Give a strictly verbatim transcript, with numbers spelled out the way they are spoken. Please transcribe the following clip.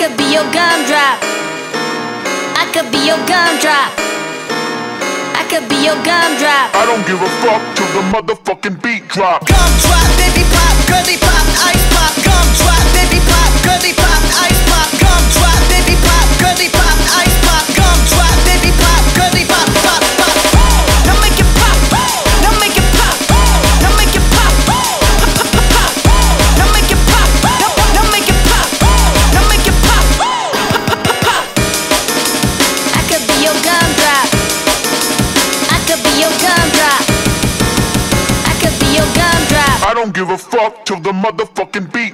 could be your gumdrop. I could be your gumdrop. I could be your gumdrop. I don't give a fuck till the motherfucking beat drop. Gumdrop, baby pop, girly pop, ice pop. Gumdrop, baby pop, girly pop, ice pop. Gumdrop, baby pop, girly pop, ice pop. Gumdrop, baby pop, girly pop, pop, pop. Now make it pop, now make it pop, now make it pop, pop, pop, pop, pop. Now make it pop, now, now make it pop, now make it pop, pop, pop, pop, pop. I could be your gumdrop. I could be your gumdrop. I could be your gumdrop. I don't give a fuck till the motherfucking beat